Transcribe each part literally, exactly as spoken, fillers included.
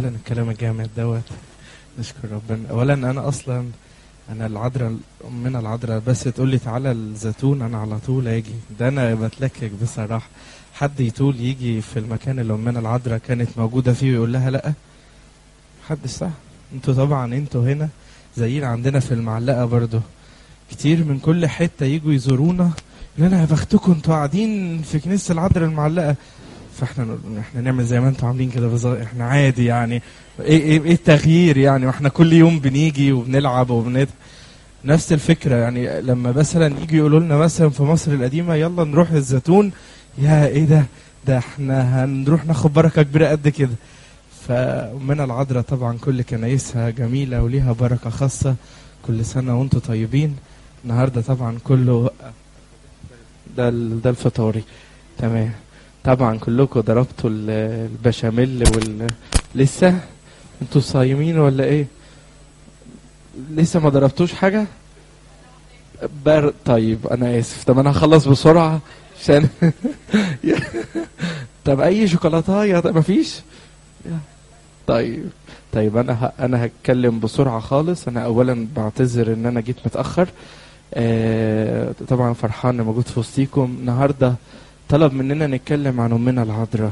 اولا الكلام الجامد دوت نشكر ربنا. اولا انا اصلا انا العذراء امنا العذراء بس تقول لي تعالى الزيتون انا على طول اجي. ده انا بتلكك بصراحه. حد يطول يجي في المكان اللي امنا العذراء كانت موجوده فيه ويقول لها لا؟ محدش صح. انتوا طبعا انتوا هنا زينا عندنا في المعلقه برضو كتير من كل حته يجوا يزورونا يقول لنا يا بختكم انتوا قاعدين في كنيسه العذراء المعلقه. فاحنا احنا نعمل زي ما انتوا عاملين كده بالظبط. احنا عادي يعني ايه ايه ايه التغيير يعني؟ واحنا كل يوم بنيجي وبنلعب وبنت نفس الفكره يعني. لما مثلا يجي يقولوا لنا مثلا في مصر القديمه يلا نروح الزيتون، يا ايه ده ده احنا هنروح ناخد بركه كبيره قد كده. فأمنا العذراء طبعا كل كنايسها جميله وليها بركه خاصه. كل سنه وانتم طيبين. النهارده طبعا كله ده ده الفطاري تمام. طبعا كلكم ضربتوا البشاميل وال لسه انتوا صايمين ولا ايه؟ لسه ما ضربتوش حاجه بر... طيب انا اسف. طب انا هخلص بسرعه عشان طب اي شوكولاتايه؟ طب مفيش؟ طيب طيب انا ه... انا هتكلم بسرعه خالص. انا اولا بعتذر ان انا جيت متاخر. آه... طبعا فرحان موجود في وسطيكم النهارده. طلب مننا نتكلم عن امنا العذراء.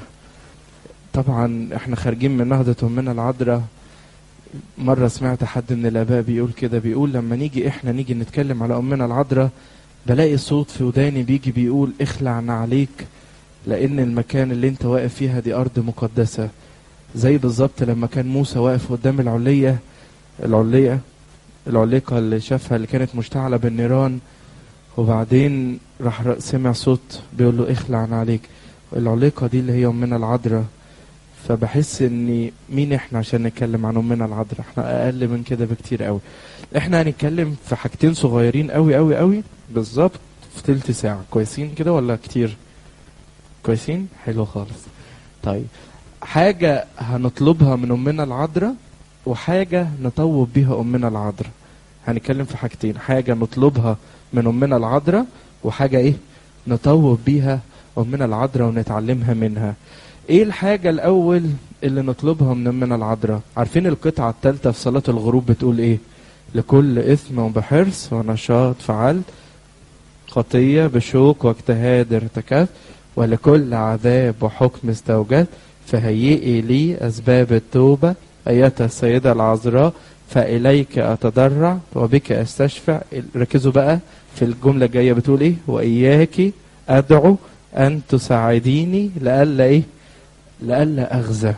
طبعا احنا خارجين من نهضه امنا العذراء. مره سمعت حد من الاباء بيقول كده، بيقول لما نيجي احنا نيجي نتكلم على امنا العذراء بلاقي صوت في وداني بيجي بيقول اخلعنا عليك لان المكان اللي انت واقف فيها دي ارض مقدسه. زي بالظبط لما كان موسى واقف قدام العليه العليه العليقه اللي شافها اللي كانت مشتعله بالنيران، وبعدين راح سمع صوت بيقول له اخلعنا عليك. العليقه دي اللي هي امنا العذراء. فبحس ان مين احنا عشان نتكلم عن امنا العذراء؟ احنا اقل من كده بكتير قوي. احنا هنتكلم في حاجتين صغيرين قوي قوي قوي بالظبط في تلت ساعه. كويسين كده ولا كتير؟ كويسين؟ حلو خالص. طيب حاجه هنطلبها من امنا العذراء وحاجه نطوب بيها امنا العذراء. هنتكلم في حاجتين، حاجه نطلبها من امنا العذراء وحاجه ايه نطوب بيها امنا العذراء ونتعلمها منها. ايه الحاجه الاول اللي نطلبها من امنا العذراء؟ عارفين القطعه الثالثه في صلاه الغروب بتقول ايه؟ لكل اثم وبحرص ونشاط فعلت خطيه بشوق واجتهاد ارتكبت ولكل عذاب وحكم استوجبت فهيئي لي اسباب التوبه ايتها السيده العذراء فإليك أتضرع وبك أستشفع. ركزوا بقى في الجملة الجاية بتقول إيه؟ وإياك أدعو أن تساعديني لألا إيه؟ لألا أغزى.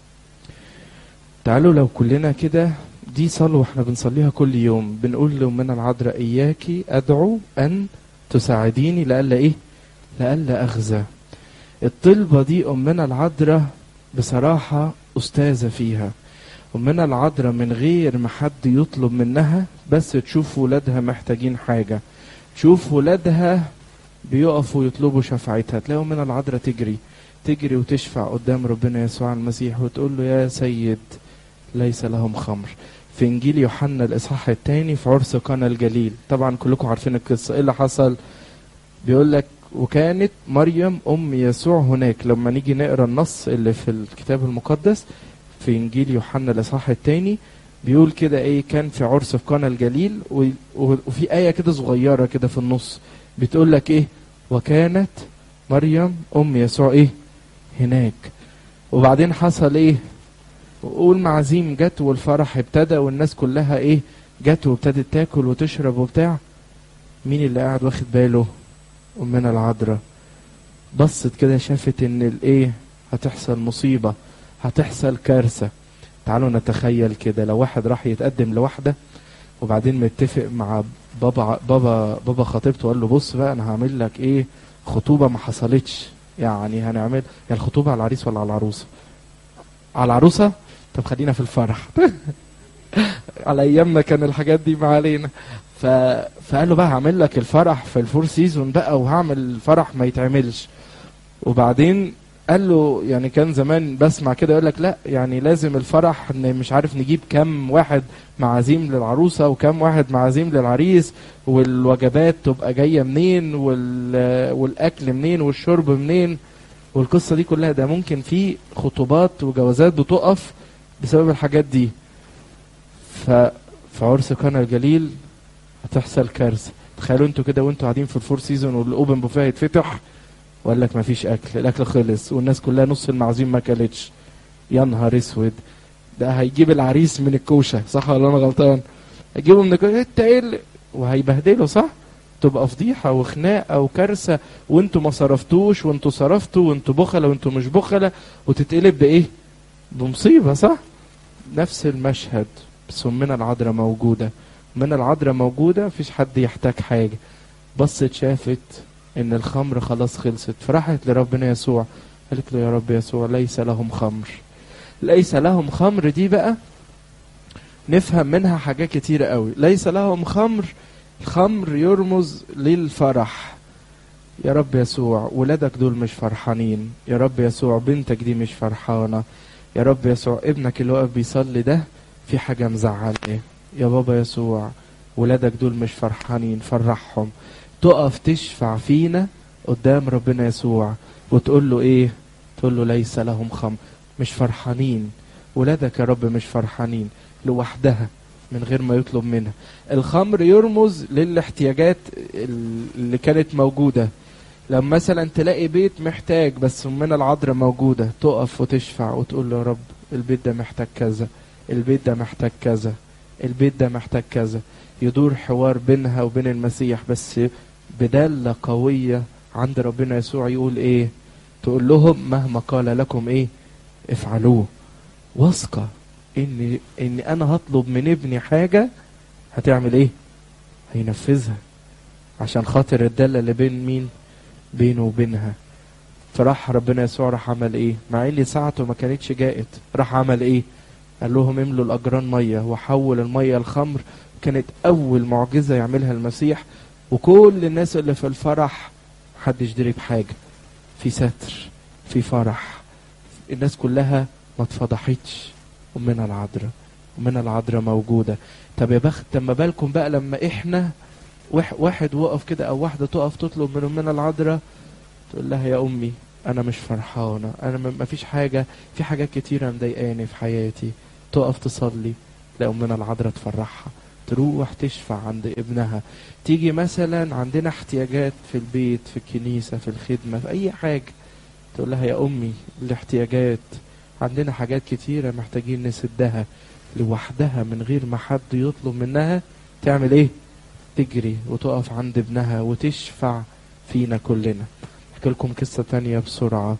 تعالوا لو كلنا كده، دي صلوة احنا بنصليها كل يوم، بنقول لأمنا العذراء إياك أدعو أن تساعديني لألا إيه؟ لألا أغزى. الطلبة دي أمنا العذراء بصراحة أستاذة فيها. أمنا العذراء من غير ما حد يطلب منها بس تشوف ولادها محتاجين حاجة، تشوف ولادها بيقفوا يطلبوا شفاعتها، تلاقي أمنا العذراء تجري تجري وتشفع قدام ربنا يسوع المسيح وتقول له يا سيد ليس لهم خمر. في إنجيل يوحنا الإصحاح الثاني في عرس قانا الجليل، طبعا كلكم عارفين القصة. إيه اللي حصل؟ بيقول لك وكانت مريم أم يسوع هناك. لما نيجي نقرأ النص اللي في الكتاب المقدس في إنجيل يوحنا الإصحاح الثاني بيقول كده إيه؟ كان في عرس في قانا الجليل وفي آية كده صغيرة كده في النص بتقول لك إيه؟ وكانت مريم أم يسوع إيه؟ هناك. وبعدين حصل إيه؟ والمعازيم جت والفرح ابتدى والناس كلها إيه؟ جت وابتدت تاكل وتشرب وبتاع. مين اللي قاعد واخد باله؟ أمنا العذراء. بصت كده شافت إن الإيه؟ هتحصل مصيبة، هتحصل كارثة. تعالوا نتخيل كده لو واحد راح يتقدم لواحدة وبعدين متفق مع بابا بابا بابا خطيبته وقال له بص بقى انا هعمل لك ايه خطوبة ما حصلتش. يعني هنعمل يا الخطوبة على العريس ولا على العروسة؟ على العروسة. طب خلينا في الفرح على ايامنا كان الحاجات دي ما علينا. ف... فقال له بقى هعمل لك الفرح في الفور سيزون بقى وهعمل الفرح ما يتعملش. وبعدين قال له يعني كان زمان بسمع كده يقول لك لا يعني لازم الفرح ان مش عارف نجيب كم واحد معازيم للعروسه وكم واحد معازيم للعريس والوجبات تبقى جايه منين وال والاكل منين والشرب منين والقصه دي كلها. ده ممكن في خطوبات وجوازات بتقف بسبب الحاجات دي. ففي عرس قنا الجليل هتحصل كارثه. تخيلوا انتوا كده وانتوا قاعدين في الفور سيزون والاوبن بوفيه هيتفتح وقال لك مفيش اكل، الاكل خلص والناس كلها نص المعازيم ما كلتش. يا نهار اسود، ده هيجيب العريس من الكوشه، صح ولا انا غلطان؟ هيجيبه من الكوشه، انت ايه اللي... وهيبهدله، صح؟ تبقى فضيحه وخناقه وكارثه، وانتوا ما صرفتوش وانتوا صرفتوا وانتوا بخله وانتوا مش بخله، وتتقلب بايه؟ بمصيبه، صح؟ نفس المشهد. بس أمنا العذراء موجوده، أمنا العذراء موجوده، مفيش حد يحتاج حاجه. بصت شافت ان الخمر خلاص خلصت، فراحت لربنا يسوع قالت له يا رب يسوع ليس لهم خمر. ليس لهم خمر دي بقى نفهم منها حاجات كتيرة قوي. ليس لهم خمر، الخمر يرمز للفرح. يا رب يسوع ولادك دول مش فرحانين، يا رب يسوع بنتك دي مش فرحانة، يا رب يسوع ابنك اللي واقف بيصلي ده في حاجة مزعلة، يا بابا يسوع ولادك دول مش فرحانين، فرحهم. تقف تشفع فينا قدام ربنا يسوع وتقول له ايه؟ تقول له ليس لهم خمر، مش فرحانين ولادك يا رب، مش فرحانين، لوحدها من غير ما يطلب منها. الخمر يرمز للاحتياجات اللي كانت موجودة. لما مثلا تلاقي بيت محتاج بس أمنا العذراء موجودة، تقف وتشفع وتقول له يا رب البيت ده محتاج كذا، البيت ده محتاج كذا، البيت ده محتاج كذا. يدور حوار بينها وبين المسيح، بس بدالة قوية عند ربنا يسوع. يقول ايه؟ تقول لهم مهما قال لكم ايه افعلوه. واثقة ان ان انا هطلب من ابني حاجة هتعمل ايه؟ هينفذها، عشان خاطر الدالة اللي بين مين؟ بينه وبينها. فراح ربنا يسوع راح عمل ايه؟ مع ان ساعته ما كانتش جاءت، راح عمل ايه؟ قال لهم املوا الاجران مية، وحول المية الخمر. كانت اول معجزة يعملها المسيح، وكل الناس اللي في الفرح محدش دري بحاجة، في ستر، في فرح، الناس كلها ما اتفضحتش. أمنا العذراء، أمنا العذراء موجودة. طب يا بخت، ما بالكم بقى لما احنا واحد وقف كده او واحدة تقف تطلب من أمنا العذراء، تقول لها يا أمي أنا مش فرحانة، أنا ما فيش حاجة، في حاجات كتيرة مضايقاني في حياتي. تقف تصلي لأمنا العذراء تفرحها، تروح تشفع عند ابنها. تيجي مثلا عندنا احتياجات في البيت، في الكنيسة، في الخدمة، في أي حاجة، تقول لها يا أمي الاحتياجات عندنا حاجات كتيرة محتاجين نسدها. لوحدها من غير ما حد يطلب منها تعمل ايه؟ تجري وتقف عند ابنها وتشفع فينا كلنا. احكي لكم قصة تانية بسرعة.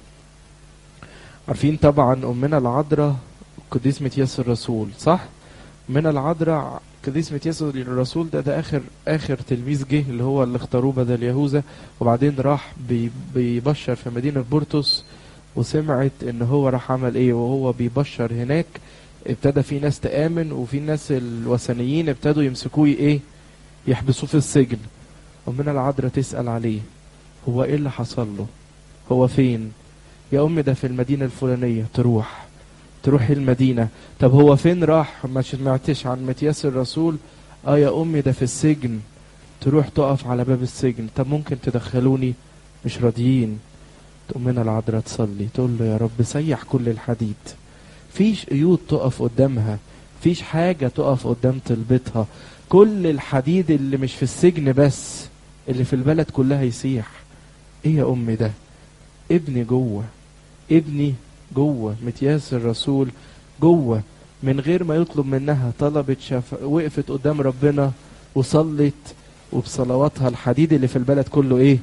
عارفين طبعا أمنا العذراء قديس متياس الرسول، صح؟ أمنا العذراء قديس متياس الرسول ده ده آخر آخر تلميذ جه، اللي هو اللي اختاروه بدل يهوذا، وبعدين راح بي بيبشر في مدينة بورتوس، وسمعت ان هو راح عمل ايه وهو بيبشر هناك. ابتدى في ناس تآمن، وفي ناس الوثنيين ابتدوا يمسكوه ايه؟ يحبسوه في السجن. أمنا العذراء تسأل عليه، هو ايه اللي حصل له؟ هو فين؟ يا أمي ده في المدينة الفلانية. تروح تروح المدينة. طب هو فين راح؟ ما سمعتش عن متياس الرسول؟ اه يا أمي ده في السجن. تروح تقف على باب السجن، طب ممكن تدخلوني؟ مش راضيين. أمنا العذراء تصلي تقول له يا رب سيح كل الحديد، فيش قيود تقف قدامها، فيش حاجة تقف قدام طلبتها. كل الحديد اللي مش في السجن بس، اللي في البلد كلها يسيح. ايه يا أمي ده؟ ابني جوه، ابني جوه، متياس الرسول جوه، من غير ما يطلب منها طلبت، شف... وقفت قدام ربنا وصلت، وبصلواتها الحديد اللي في البلد كله ايه؟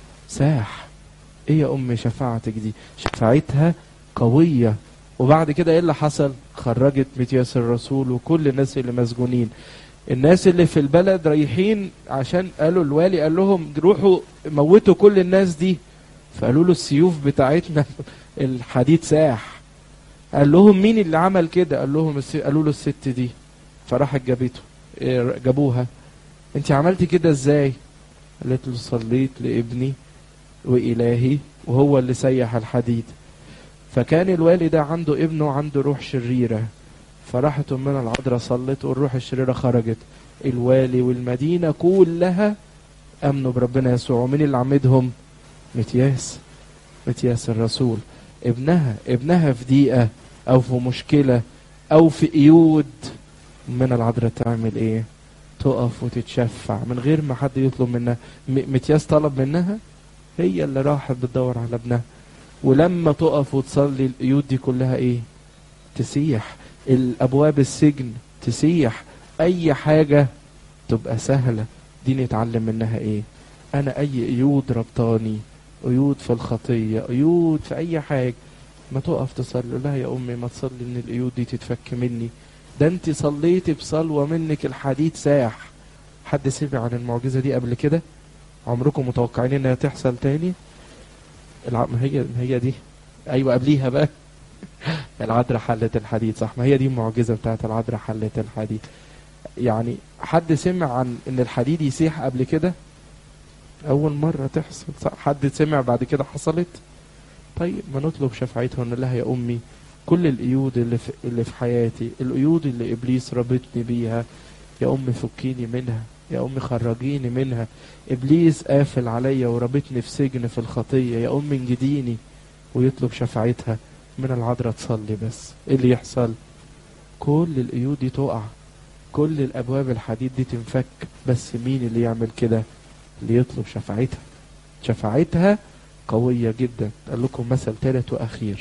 ساح. ايه يا أمي شفاعتك دي؟ شفاعتها قوية. وبعد كده ايه اللي حصل؟ خرجت متياس الرسول وكل الناس اللي مسجونين. الناس اللي في البلد رايحين عشان قالوا الوالي قال لهم روحوا موتوا كل الناس دي، فقالوا له السيوف بتاعتنا الحديد ساح. قال لهم مين اللي عمل كده؟ قال لهم الس... قالوا له الست دي. فراحت جابته، جابوها. انت عملتي كده ازاي؟ قالت له صليت لابني وإلهي وهو اللي سيح الحديد. فكان الوالي ده عنده ابنه عنده روح شريرة، فراحت أمنا العذراء صلت والروح الشريرة خرجت. الوالي والمدينة كلها أمنوا بربنا يسوع. ومين اللي عمدهم؟ متياس، متياس الرسول. ابنها ابنها في ضيقة أو في مشكلة، او في قيود، أمنا العذراء تعمل ايه؟ تقف وتتشفع من غير ما حد يطلب منها. متياس طلب منها، هي اللي راحت بتدور على ابنها، ولما تقف وتصلي القيود دي كلها ايه؟ تسيح. الابواب السجن تسيح، اي حاجة تبقى سهلة. دي نتعلم منها ايه؟ انا اي قيود ربطاني، قيود في الخطية، قيود في اي حاجة، ما تقف تصلي لها يا امي ما تصلي ان القيود دي تتفك مني. ده انت صليتي بصلوة منك الحديد ساح. حد سمع عن المعجزة دي قبل كده؟ عمركم متوقعين انها تحصل تاني؟ الع... ما هي ما هي دي، ايوه قبليها بقى العذراء حلت الحديد، صح؟ ما هي دي المعجزة بتاعت العذراء حلت الحديد. يعني حد سمع عن ان الحديد يسيح قبل كده؟ اول مرة تحصل، صح؟ حد سمع بعد كده حصلت؟ طيب ما نطلب شفاعتها ونقول لها يا امي كل القيود اللي في, اللي في حياتي، القيود اللي ابليس ربطني بيها، يا امي فكيني منها، يا امي خرجيني منها. ابليس قافل عليا وربطني في سجن في الخطية، يا امي انجديني. ويطلب شفاعتها من العذراء. تصلي بس ايه اللي يحصل؟ كل القيود دي تقع، كل الابواب الحديد دي تنفك. بس مين اللي يعمل كده؟ اللي يطلب شفاعتها. شفاعتها قوية جدا. قال لكم مثل ثالث واخير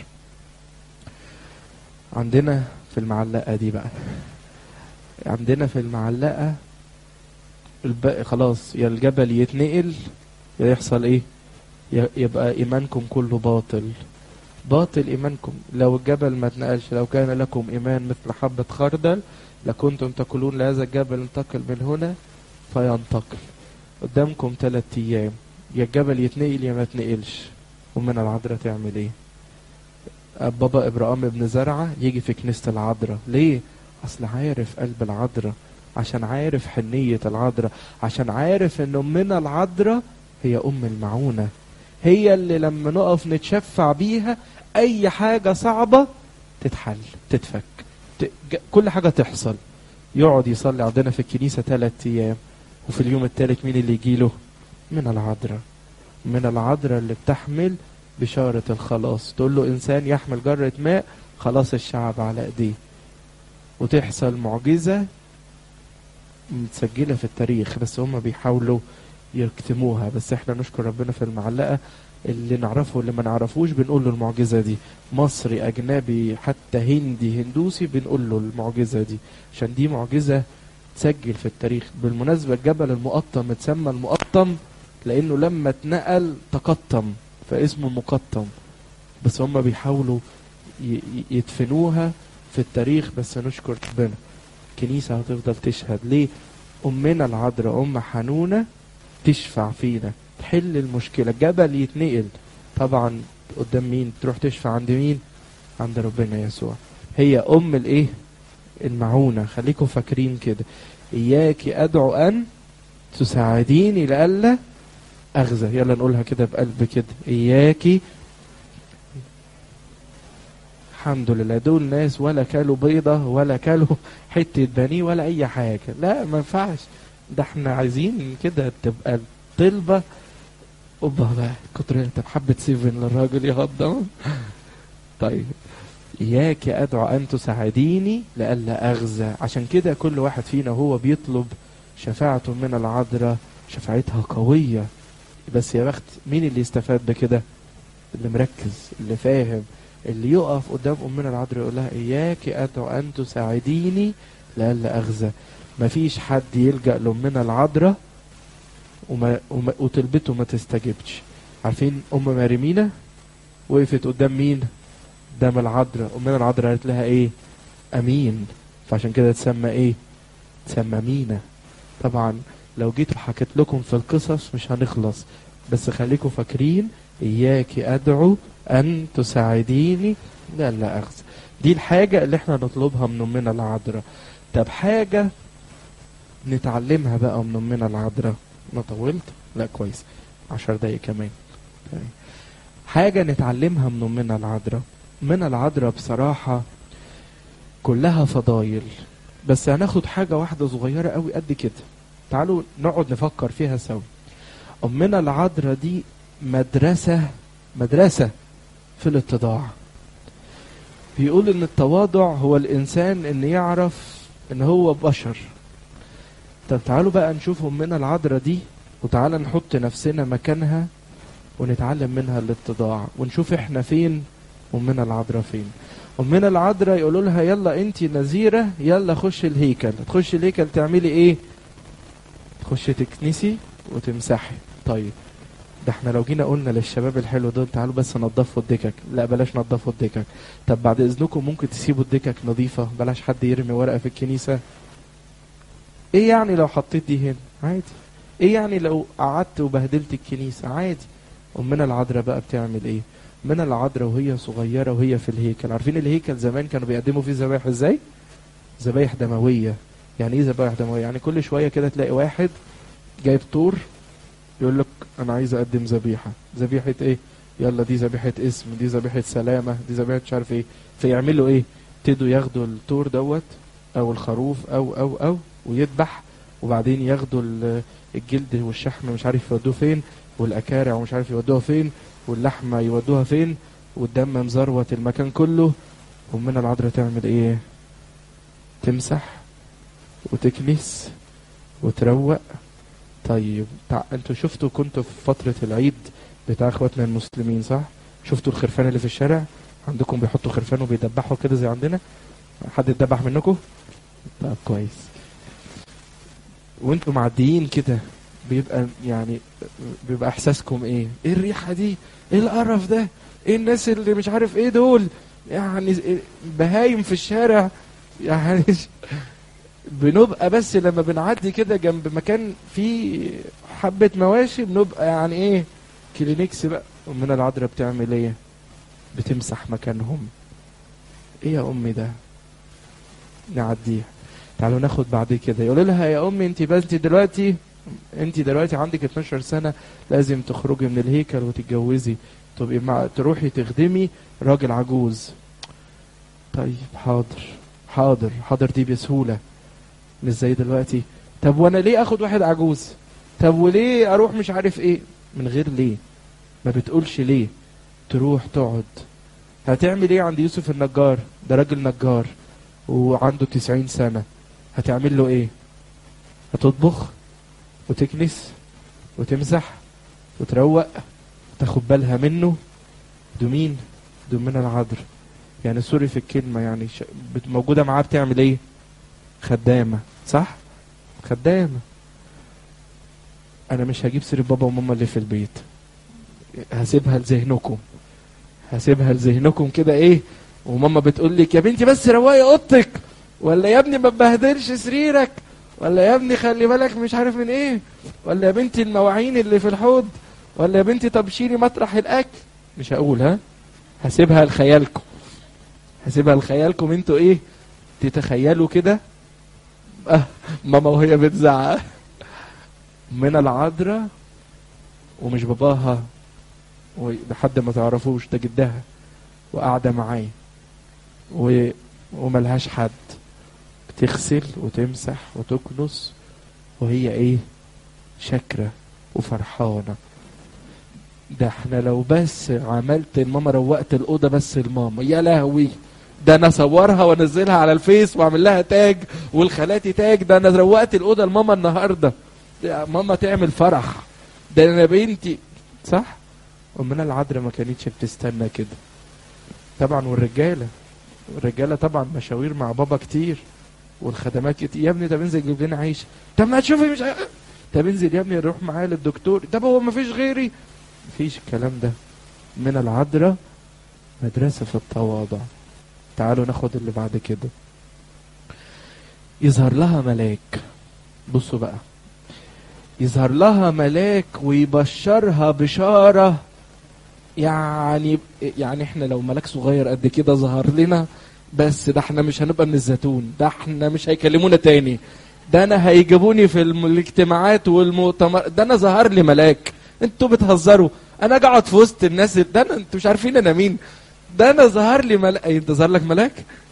عندنا في المعلقة دي بقى. عندنا في المعلقة الباقي خلاص، يا الجبل يتنقل يا يحصل ايه؟ يبقى ايمانكم كله باطل. باطل ايمانكم. لو الجبل ما اتنقلش، لو كان لكم ايمان مثل حبة خردل لكنتم تقولون لهذا الجبل انتقل من هنا فينتقل. قدامكم ثلاث ايام، يا الجبل يتنقل يا ما تنقلش. ومن العذراء تعمل ايه؟ بابا ابراهيم ابن زرعة يجي في كنيسة العذراء ليه؟ اصل عارف قلب العذراء، عشان عارف حنية العذراء، عشان عارف ان امنا العذراء هي ام المعونة، هي اللي لما نقف نتشفع بيها اي حاجة صعبة تتحل تتفك، ت... كل حاجة تحصل. يقعد يصلي عندنا في الكنيسة ثلاث ايام، وفي اليوم الثالث مين اللي يجيله؟ من العذراء. من العذراء اللي بتحمل بشارة الخلاص. تقول له انسان يحمل جرة ماء خلاص الشعب على ايديه. وتحصل معجزة متسجلة في التاريخ، بس هم بيحاولوا يكتموها. بس احنا نشكر ربنا في المعلقة اللي نعرفه واللي ما نعرفوش بنقول له المعجزة دي. مصري اجنبي حتى هندي هندوسي بنقول له المعجزة دي، عشان دي معجزة تسجل في التاريخ. بالمناسبة الجبل المقطم اتسمى المقطم لانه لما اتنقل تقطم فاسمه المقطم. بس هم بيحاولوا يدفنوها في التاريخ، بس نشكر ربنا الكنيسة هتفضل تشهد. ليه؟ أمنا العذراء أم حنونة تشفع فينا، تحل المشكلة. جبل يتنقل طبعا قدام مين؟ تروح تشفع عند مين؟ عند ربنا يسوع. هي أم الإيه؟ المعونة. خليكم فاكرين كده، إياك أدعو أن تساعديني لألا أغزى. يلا نقولها كده بقلب كده، إياك. الحمد لله دول ناس ولا كالوا بيضة ولا كالوا حتة بانيه ولا أي حاجة. لا ما ينفعش، ده احنا عايزين كده تبقى الطلبة. أوبا بقى كتر طب حبة سيفن للراجل يهضم. طيب إياك أدعو أن تساعديني لألا أغزى. عشان كده كل واحد فينا هو بيطلب شفاعته من العذراء شفاعتها قوية. بس يا بخت مين اللي يستفاد بكده؟ اللي مركز، اللي فاهم، اللي يقف قدام أمنا العذراء يقول لها إياك أدعو أن تساعديني لألا أغزى. مفيش حد يلجأ لأمنا العذراء وما وما وتلبته ما تستجبش. عارفين أم مريمينا وقفت قدام مين؟ قدام العذراء. أمنا العذراء قالت لها إيه؟ أمين. فعشان كده تسمى إيه؟ تسمى مينا. طبعا لو جيت وحكيت لكم في القصص مش هنخلص، بس خليكم فاكرين إياك أدعو أن تساعديني لألا أغزى. دي الحاجة اللي احنا نطلبها من أمنا العذراء. طب حاجة نتعلمها بقى من أمنا العذراء. ما طولت؟ لا كويس، عشر دقايق كمان. حاجة نتعلمها من أمنا العذراء. من العذراء بصراحة كلها فضايل، بس هناخد حاجة واحدة صغيرة قوي قد كده. تعالوا نقعد نفكر فيها سوا. أمنا العذراء دي مدرسة مدرسة في الاتضاع. بيقول ان التواضع هو الانسان ان يعرف ان هو بشر. طب تعالوا بقى نشوف امنا العذراء دي، وتعالى نحط نفسنا مكانها ونتعلم منها الاتضاع، ونشوف احنا فين امنا العذراء فين. امنا العذراء يقولوا لها يلا انت نذيره، يلا خش الهيكل. تخش الهيكل تعملي ايه؟ تخش تكنسي وتمسحي. طيب ده احنا لو جينا قلنا للشباب الحلو دول تعالوا بس نضفوا الدكك، لا بلاش نضفوا الدكك. طب بعد اذنكم ممكن تسيبوا الدكك نظيفه، بلاش حد يرمي ورقه في الكنيسه. ايه يعني لو حطيت دي هنا؟ عادي. ايه يعني لو قعدت وبهدلت الكنيسه؟ عادي. امنا العذراء بقى بتعمل ايه؟ امنا العذراء وهي صغيره وهي في الهيكل، عارفين الهيكل زمان كانوا بيقدموا فيه ذبايح ازاي؟ ذبايح دمويه. يعني ايه ذبايح دمويه؟ يعني كل شويه كده تلاقي واحد جايب طور يقول لك انا عايز اقدم ذبيحه. ذبيحه ايه؟ يلا دي ذبيحه اسم، دي ذبيحه سلامه، دي ذبيحه مش عارف ايه. فيعملوا ايه؟ ابتدوا ياخدوا الطور دوت او الخروف او او او ويذبح، وبعدين ياخدوا الجلد والشحم مش عارف يودوه فين، والاكارع ومش عارف يودوها فين، واللحمه يودوها فين، والدم مزروت المكان كله. ومن العذراء تعمل ايه؟ تمسح وتكنس وتروق. طيب تع... انتوا شفتوا كنتوا في فترة العيد بتاع اخواتنا المسلمين صح؟ شفتوا الخرفان اللي في الشارع؟ عندكم بيحطوا خرفان وبيدبحوا كده زي عندنا؟ حد اتدبح منكم؟ طب كويس. وانتوا معديين كده بيبقى يعني بيبقى احساسكم ايه؟ ايه الريحة دي؟ ايه القرف ده؟ ايه الناس اللي مش عارف ايه دول؟ يعني بهايم في الشارع يعني. بنبقى بس لما بنعدي كده جنب مكان فيه حبة مواشي بنبقى يعني ايه كلينكس بقى. امنا العذراء بتعمل ايه؟ بتمسح مكانهم. ايه يا امي ده؟ نعديها. تعالوا ناخد بعد كده. يقول لها يا امي انت بس انت دلوقتي انت دلوقتي عندك اتناشر سنة، لازم تخرجي من الهيكل وتتجوزي، تبقي مع تروحي تخدمي راجل عجوز. طيب حاضر حاضر حاضر دي بسهولة، مش زي دلوقتي. طب وانا ليه اخد واحد عجوز؟ طب وليه اروح مش عارف ايه؟ من غير ليه. ما بتقولش ليه. تروح تقعد. هتعمل ايه عند يوسف النجار؟ ده راجل نجار وعنده تسعين سنة. هتعمل له ايه؟ هتطبخ وتكنس وتمسح وتروق تاخد بالها منه. دو مين؟ دو من العذراء. يعني سوري في الكلمة، يعني موجودة معاه بتعمل ايه؟ خدامة صح؟ خدامة. انا مش هجيب سيرة بابا وماما اللي في البيت، هسيبها لذهنكم، هسيبها لذهنكم كده ايه. وماما بتقول لك يا بنتي بس روقي اوضتك، ولا يا ابني ما تبهدلش سريرك، ولا يا ابني خلي بالك مش عارف من ايه، ولا يا بنتي المواعين اللي في الحوض، ولا يا بنتي طب شيلي مطرح الاكل. مش هقول، ها هسيبها لخيالكم، هسيبها لخيالكم انتوا ايه تتخيلوا كده. آه ماما وهي بتزعق من العذراء ومش باباها وحد ما تعرفوش، ده جدها وقاعدة معايا و... وملهاش حد، بتغسل وتمسح وتكنس وهي ايه شاكرة وفرحانة. ده احنا لو بس عملت الماما روقت الأوضة بس الماما يا لهوي، ده انا اصورها وانزلها على الفيس واعمل لها تاج والخالاتي تاج، ده انا روقت الأوضة الماما النهاردة، ماما تعمل فرح. ده انا بنتي صح. امنا العذراء ما كانتش بتستنى كده طبعا. والرجاله الرجاله طبعا مشاوير مع بابا كتير والخدمات كتير. يا ابني طب انزل جيب لنا عيش، طب ما تشوفي مش ع... طب انزل يا ابني نروح معايا للدكتور، طب هو ما فيش غيري؟ مفيش الكلام ده. من العذراء مدرسه في التواضع. تعالوا ناخد اللي بعد كده. يظهر لها ملاك. بصوا بقى، يظهر لها ملاك ويبشرها بشارة. يعني يعني احنا لو ملاك صغير قد كده ظهر لنا، بس ده احنا مش هنبقى من الزيتون، ده احنا مش هيكلمونا تاني، ده انا هيجيبوني في الاجتماعات والمؤتمر، ده انا ظهر لي ملاك. انتوا بتهزروا، انا قاعد في وسط الناس، ده انا انتوا مش عارفين انا مين، ده انا ظهر لي ملاك. انت ظهر لك ملاك؟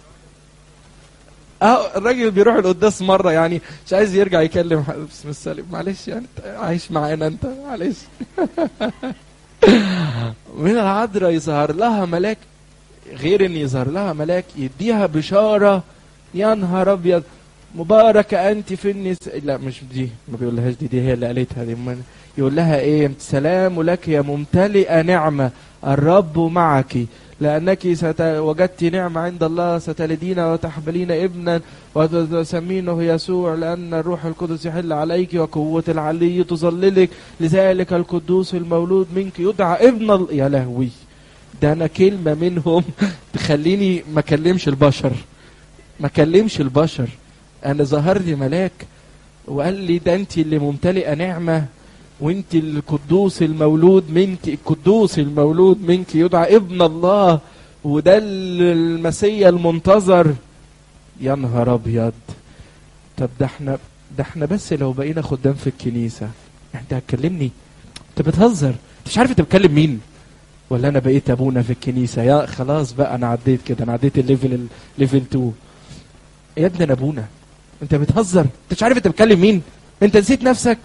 اه الراجل بيروح القداس مره يعني مش عايز يرجع يكلم بسم السلام، معلش يعني عايش معانا انت معلش. من العذراء يظهر لها ملاك. غير ان يظهر لها ملاك يديها بشارة. يا نهار ابيض، مباركة انت في النساء. لا مش دي، ما بيقولهاش دي، دي هي اللي قالتها دي. يقول لها ايه؟ سلام لك يا ممتلئة نعمة، الرب معك، لأنك ست... وجدت نعمة عند الله، ستلدين وتحبلين ابنا وتسمينه يسوع، لأن الروح القدس يحل عليك وقوة العلي تظللك، لذلك القدوس المولود منك يدعى ابن ال... يا لهوي، ده أنا كلمة منهم تخليني ما كلمش البشر، ما كلمش البشر. أنا ظهر لي ملاك وقال لي ده أنت اللي ممتلئة نعمة، وانت القدوس المولود منك، القدوس المولود منك يدعى ابن الله، وده المسيا المنتظر. يا نهار ابيض. طب ده احنا ده احنا بس لو بقينا خدام في الكنيسة انت هتكلمني؟ انت بتهزر، انت مش عارف انت بتكلم مين؟ ولا انا بقيت ابونا في الكنيسة؟ يا خلاص بقى انا عديت كده، انا عديت الليفل الليفل اتنين. يا ابني انا ابونا، انت بتهزر، انت مش عارف انت بتكلم مين؟ انت نسيت نفسك؟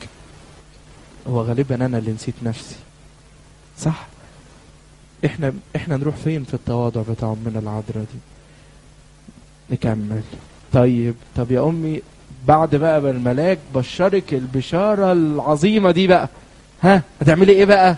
هو غالبا انا اللي نسيت نفسي، صح؟ احنا احنا نروح فين في التواضع بتاع امنا العذراء دي؟ نكمل. طيب طب يا امي، بعد بقى بالملاك بشرك البشارة العظيمة دي بقى، ها هتعملي ايه بقى؟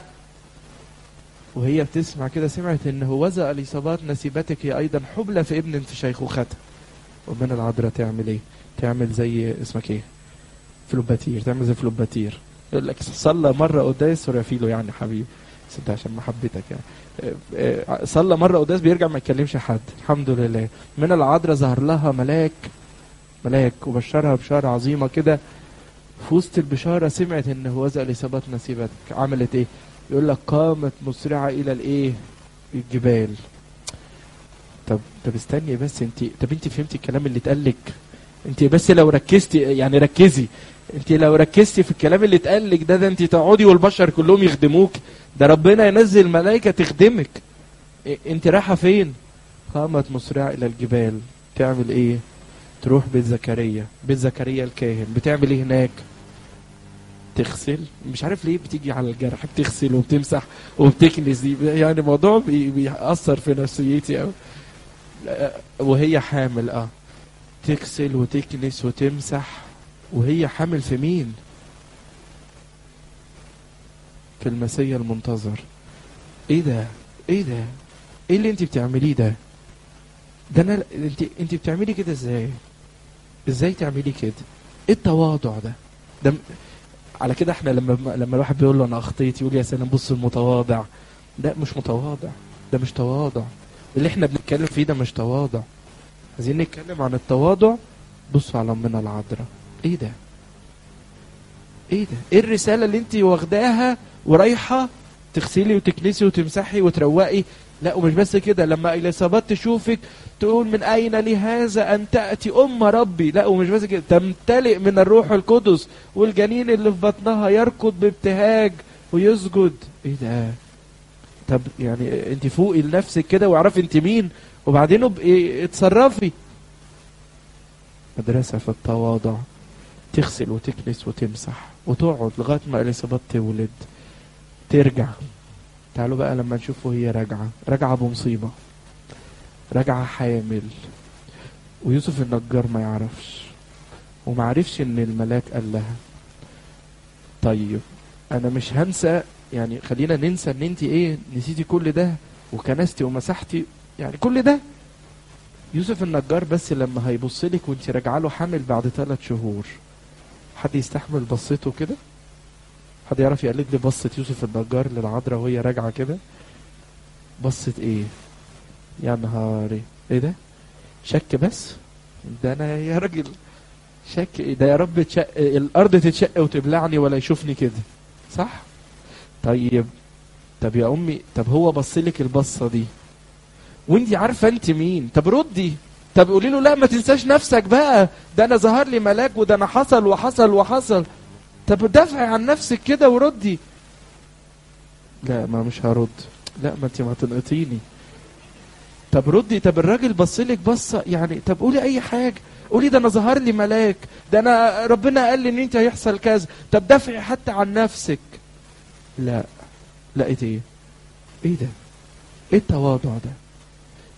وهي بتسمع كده سمعت ان هوذا اليصابات نسيبتك هي ايضا حبلى في ابن في شيخوختها. امنا العذراء تعمل ايه؟ تعمل زي اسمك ايه؟ فلوباتير، تعمل زي فلوباتير. يقول لك صلى مرة قداس ورافيله، يعني حبيبي انت عشان محبتك يعني، صلى مرة قداس بيرجع ما يتكلمش حد. الحمد لله. من العذراء ظهر لها ملاك، ملاك وبشرها بشارة عظيمة كده. في وسط البشارة سمعت ان هوذا اليصابات نسيبتك. عملت ايه؟ يقول لك قامت مسرعة الى الايه؟ الجبال. طب طب استني بس، انت طب انت فهمتي الكلام اللي اتقال لك؟ انت بس لو ركزتي، يعني ركزي، انت لو ركزتي في الكلام اللي اتقال لك ده، ده انت تقعدي والبشر كلهم يخدموك، ده ربنا ينزل ملائكة تخدمك. اه انت رايحة فين؟ قامت مسرعة الى الجبال. تعمل ايه؟ تروح بيت زكريا، بيت زكريا الكاهن. بتعمل ايه هناك؟ تغسل. مش عارف ليه بتيجي على الجرح بتغسل وبتمسح وبتكنس، دي يعني موضوع بي بيأثر في نفسيتي قوي. وهي حامل، اه تغسل وتكنس وتمسح وهي حامل في مين؟ في المسيا المنتظر. ايه ده؟ ايه ده؟ ايه اللي انت بتعمليه ده؟ ده انا انت انت بتعملي كده ازاي؟ ازاي تعملي كده؟ ايه التواضع ده؟ ده على كده احنا لما لما الواحد بيقول له انا اخطيت يقول يا سلام بص المتواضع. ده مش متواضع، ده مش تواضع. اللي احنا بنتكلم فيه ده مش تواضع. عايزين نتكلم عن التواضع. بصوا على امنا العذراء. ايه ده؟ ايه ده؟ ايه الرسالة اللي انت واخداها ورايحة تغسلي وتكنسي وتمسحي وتروقي؟ لا ومش بس كده، لما اليصابات تشوفك تقول من اين لهذا ان تأتي ام ربي. لا ومش بس كده، تمتلئ من الروح القدس والجنين اللي في بطنها يركض بابتهاج ويسجد. ايه ده؟ طب يعني انت فوقي لنفسك كده واعرفي انت مين، وبعدين ابقي اتصرفي. مدرسة في التواضع. تغسل وتكنس وتمسح وتقعد لغاية ما اليصابات تولد ترجع. تعالوا بقى لما نشوفه هي راجعة، راجعة بمصيبة، راجعة حامل. ويوسف النجار ما يعرفش وما عرفش ان الملاك قال لها. طيب انا مش هنسى، يعني خلينا ننسى ان انت ايه، نسيتي كل ده وكنستي ومسحتي يعني كل ده. يوسف النجار بس لما هيبصلك وانت راجعه له حامل بعد ثلاث شهور، حد يستحمل بصته كده؟ حد يعرف يقلد لي بصة يوسف النجار للعذراء وهي راجعه كده؟ بصة ايه؟ يا نهاري، ايه ده؟ شك بس؟ ده انا يا راجل شك ايه ده؟ يا رب تشق الارض تتشق وتبلعني ولا يشوفني كده، صح؟ طيب طب يا امي، طب هو بصلك البصة دي وانتي عارفة انت مين؟ طب ردي، طب قولي له لا ما تنساش نفسك بقى، ده انا ظهر لي ملاك وده انا حصل وحصل وحصل. طب دافعي عن نفسك كده وردي. لا ما مش هرد. لا ما انت ما تنقطيني. طب ردي، طب الراجل بصلك بصة يعني، طب قولي اي حاجة، قولي ده انا ظهر لي ملاك، ده انا ربنا قال لي ان انت هيحصل كذا، طب دافعي حتى عن نفسك. لا لقيت ايه؟ ايه ده؟ ايه التواضع ده؟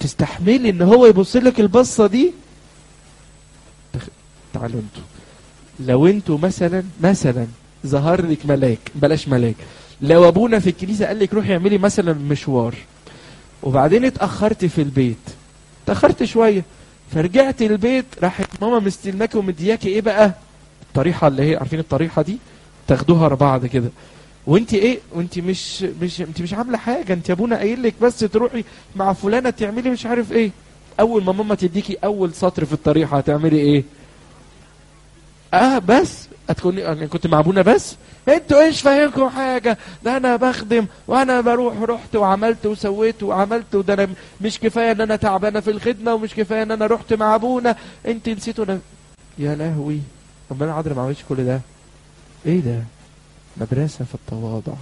تستحملي ان هو يبص لك البصه دي؟ تخ... تعالوا انتوا، لو انتوا مثلا مثلا ظهر لك ملاك، بلاش ملاك، لو ابونا في الكنيسه قال لك روحي اعملي مثلا مشوار، وبعدين اتاخرت في البيت، اتاخرت شويه، فرجعت البيت راحت ماما مستلماكي ومدياكي ايه بقى؟ الطريحه اللي هي عارفين الطريحه دي، تاخدوها ورا بعض كده، وانت ايه، وانت مش مش انت مش عامله حاجه، انت ابونا قايل لك بس تروحي مع فلانه تعملي مش عارف ايه. اول ما ماما تديكي اول سطر في الطريحه هتعملي ايه؟ اه بس هتكوني انا كنت مع ابونا بس انتوا ايش فاهمكم حاجه، ده انا بخدم وانا بروح رحت وعملت وسويت وعملت، وده انا مش كفايه ان انا تعبانه في الخدمه، ومش كفايه ان انا رحت مع ابونا، انت نسيتوا انا. يا لهوي، ربنا عذر ما عملش كل ده. ايه ده؟ مدرسه في التواضع.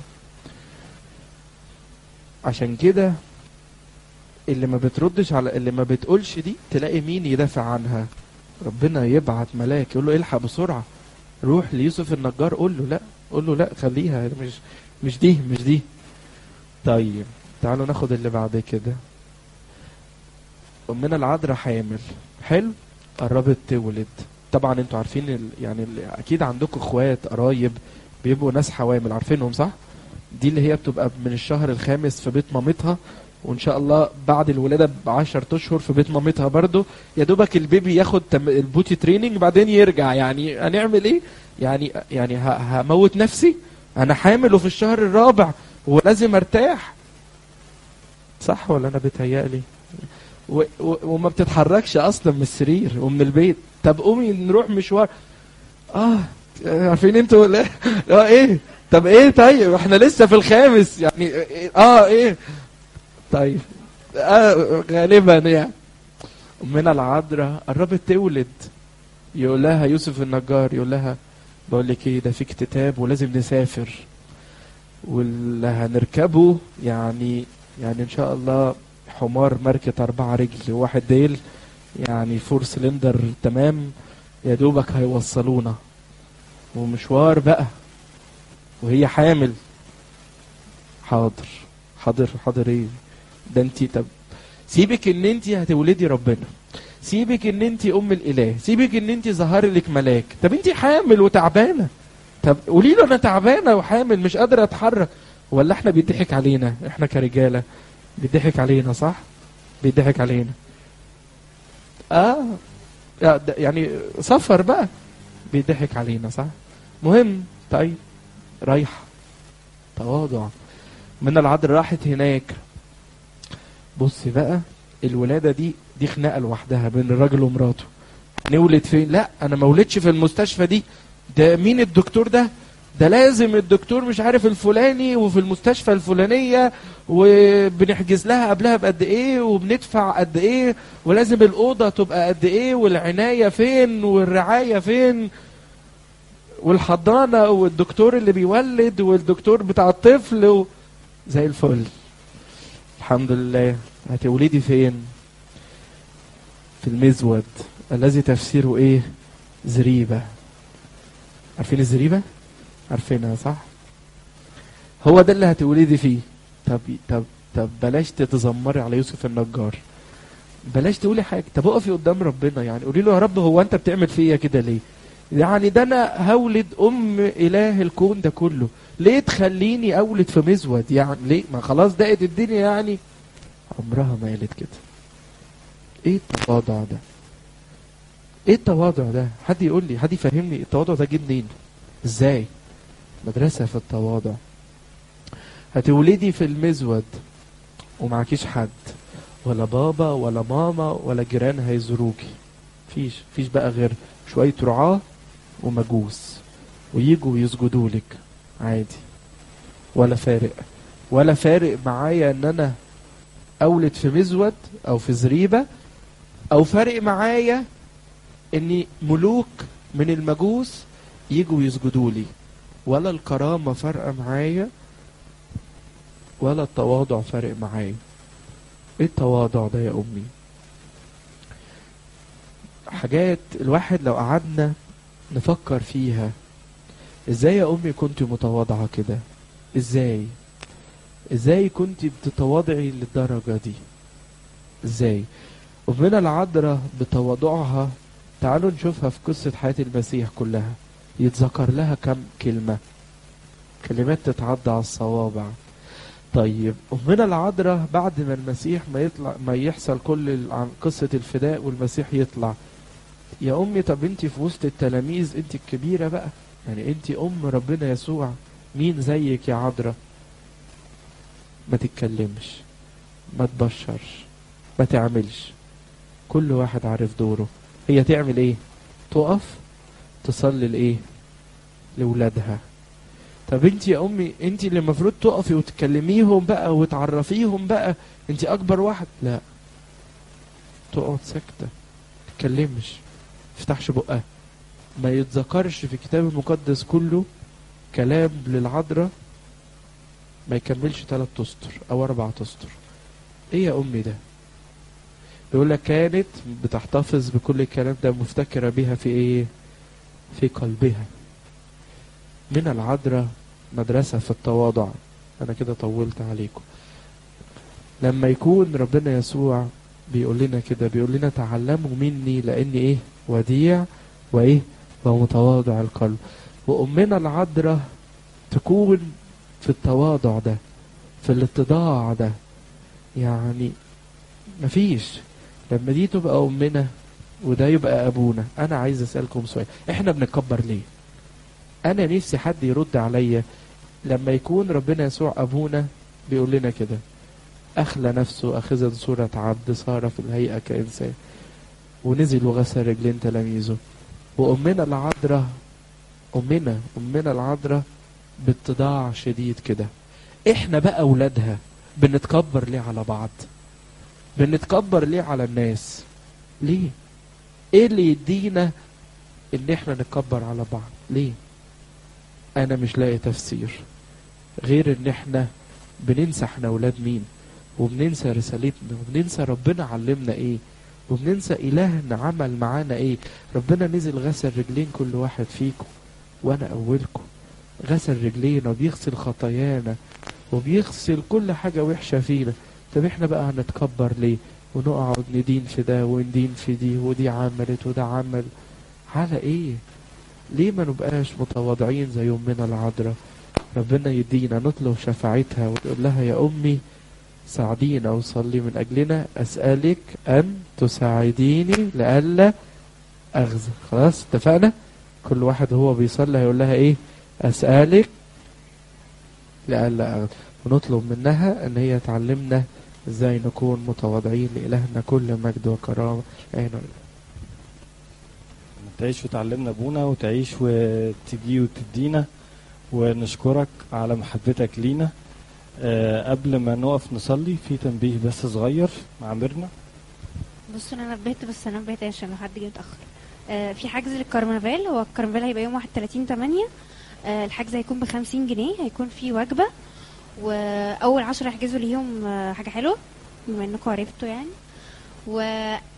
عشان كده اللي ما بتردش على اللي ما بتقولش دي تلاقي مين يدافع عنها؟ ربنا يبعت ملاك يقول له الحق بسرعه، روح ليوسف النجار قول له لا، قول له لا خليها، مش مش دي مش دي. طيب تعالوا ناخد اللي بعد كده. أمنا العذراء حامل، حلو، قربت تولد. طبعا انتوا عارفين ال... يعني ال... اكيد عندكم اخوات قرايب بيبقوا ناس حوامل، عارفينهم صح؟ دي اللي هي بتبقى من الشهر الخامس في بيت مامتها، وان شاء الله بعد الولاده بعشر اشهر في بيت مامتها برضو، يا دوبك البيبي ياخد تم... البوتي تريننج بعدين يرجع. يعني هنعمل ايه؟ يعني يعني ه... هموت نفسي؟ انا حامل وفي الشهر الرابع ولازم ارتاح، صح ولا انا بتهيألي؟ و... و... وما بتتحركش اصلا من السرير ومن البيت. طب قومي نروح مشوار. اه عارفين انتوا لا اه ايه؟ طب ايه؟ طيب احنا لسه في الخامس يعني اه ايه؟ طيب آه غالبا يعني. أمنا العذراء قربت تولد، يقول لها يوسف النجار، يقول لها بقول لك ايه، ده في اكتتاب ولازم نسافر، واللي هنركبه يعني يعني ان شاء الله حمار ماركة أربعة رجل واحد ديل، يعني فور سلندر تمام، يا دوبك هيوصلونا ومشوار بقى، وهي حامل. حاضر حاضر حاضر ايه ده انتي؟ طب سيبك ان انتي هتولدي ربنا، سيبك ان انتي ام الاله، سيبك ان انتي ظهر لك ملاك، طب انتي حامل وتعبانه، طب قولي له انا تعبانه وحامل مش قادره اتحرك. ولا احنا بيضحك علينا احنا كرجاله؟ بيضحك علينا صح؟ بيضحك علينا اه يعني سفر بقى بيضحك علينا صح؟ مهم. طيب رايحه تواضع. من العذراء راحت هناك، بصي بقى الولاده دي دي خناقه لوحدها بين الراجل ومراته. نولد فين؟ لا انا ما ولدش في المستشفى دي، ده مين الدكتور ده؟ ده لازم الدكتور مش عارف الفلاني وفي المستشفى الفلانيه، وبنحجز لها قبلها بقد ايه وبندفع قد ايه، ولازم الاوضه تبقى قد ايه، والعنايه فين والرعايه فين، والحضانه والدكتور اللي بيولد والدكتور بتاع الطفل و... زي الفل. الحمد لله. هتولدي فين؟ في المزود الذي تفسيره ايه؟ زريبة. عارفين الزريبة؟ عارفينها صح؟ هو ده اللي هتولدي فيه. طب طب طب بلاش تتذمري على يوسف النجار، بلاش تقولي حاجة، طب اقفي قدام ربنا يعني قولي له يا رب هو انت بتعمل فيا كده ليه؟ يعني ده انا هولد ام اله الكون ده كله، ليه تخليني اولد في مزود؟ يعني ليه؟ ما خلاص ضاقت الدنيا يعني. عمرها ما قالت كده. ايه التواضع ده؟ ايه التواضع ده؟ حد يقول لي، حد يفهمني التواضع ده جه منين؟ ازاي؟ مدرسة في التواضع. هتولدي في المزود ومعكيش حد، ولا بابا ولا ماما ولا جيران هيزوروكي، فيش فيش بقى غير شوية رعاة ومجوس، ويجوا يسجدوا لك عادي، ولا فارق ولا فارق معايا ان انا اولد في مزود او في زريبة، او فارق معايا اني ملوك من المجوس يجوا يسجدوا لي، ولا الكرامة فارقة معايا، ولا التواضع فارق معايا. ايه التواضع ده يا امي؟ حاجات الواحد لو قعدنا نفكر فيها. ازاي يا امي كنت متواضعة كده؟ ازاي ازاي كنت بتتواضعي للدرجة دي؟ ازاي؟ أمنا العذراء بتواضعها، تعالوا نشوفها في قصة حياة المسيح كلها، يتذكر لها كم كلمة، كلمات تتعدى على الصوابع. طيب أمنا العذراء بعد ما المسيح ما يطلع، ما يحصل كل عن قصة الفداء والمسيح يطلع، يا أمي طب انت في وسط التلاميذ انت الكبيرة بقى، يعني انت أم ربنا يسوع، مين زيك يا عذراء؟ ما تتكلمش، ما تبشرش، ما تعملش، كل واحد عارف دوره. هي تعمل ايه؟ تقف تصلي لايه؟ لولادها. طب انت يا امي انت اللي المفروض تقفي وتكلميهم بقى وتعرفيهم بقى، انت اكبر واحد. لا، تقعد ساكته، تتكلمش، تفتحش بقها. ما يتذكرش في الكتاب المقدس كله كلام للعذراء ما يكملش ثلاث اسطر او اربع اسطر. ايه يا امي ده؟ يقول لك كانت بتحتفظ بكل الكلام ده، مفتكرة بها في ايه؟ في قلبها. من العذراء مدرسة في التواضع. انا كده طولت عليكم. لما يكون ربنا يسوع بيقول لنا كده، بيقول لنا تعلموا مني لاني ايه؟ وديع وايه؟ ومتواضع القلب. وامنا العذراء تكون في التواضع ده، في الاتضاع ده. يعني مفيش، لما دي تبقى امنا وده يبقى ابونا. انا عايز اسألكم سؤال، احنا بنكبر ليه؟ انا نفسي حد يرد عليا. لما يكون ربنا يسوع ابونا بيقول لنا كده، اخلى نفسه اخذا صورة عبد، صار في الهيئة كإنسان، ونزل وغسل رجلين تلاميذه. وامنا العذراء، امنا امنا العذراء باتضاع شديد كده. احنا بقى اولادها بنتكبر ليه على بعض؟ بنتكبر ليه على الناس؟ ليه؟ ايه اللي يدينا ان احنا نتكبر على بعض؟ ليه؟ انا مش لاقي تفسير غير ان احنا بننسى احنا اولاد مين، وبننسى رسالتنا، وبننسى ربنا علمنا ايه، وبننسى الهنا عمل معانا ايه. ربنا نزل غسل رجلين كل واحد فيكم، وانا اولكم. غسل رجلينا وبيغسل خطايانا وبيغسل كل حاجة وحشة فينا. طب احنا بقى هنتكبر ليه ونقعد ندين في ده وندين في دي، ودي عملت وده عمل، على ايه؟ ليه ما نبقاش متواضعين زي امنا العذراء؟ ربنا يدينا نطلب شفاعتها وتقول لها يا امي ساعدينا وصلي من اجلنا، اسألك ان تساعديني لألا اغزى. خلاص اتفقنا؟ كل واحد هو بيصلي هيقول لها ايه؟ اسألك لألا اغزى. ونطلب منها ان هي تعلمنا ازاي نكون متواضعين لإلهنا كل مجد وكرامة. اين تعيش وتعلمنا ابونا، وتعيش وتجي وتدينا، ونشكرك على محبتك لينا. أه قبل ما نقف نصلي في تنبيه بس صغير مع ميرنا. بصوا انا نبهت، بس انا نبهت عشان لو حد جه متاخر. أه في حجز للكرنفال، هو الكرنفال هيبقى يوم واحد وثلاثين تمانية. أه الحجز هيكون بخمسين جنيه، هيكون فيه وجبه، واول عشرة يحجزوا ليهم أه حاجه حلوه بما انكم عرفتوا يعني. و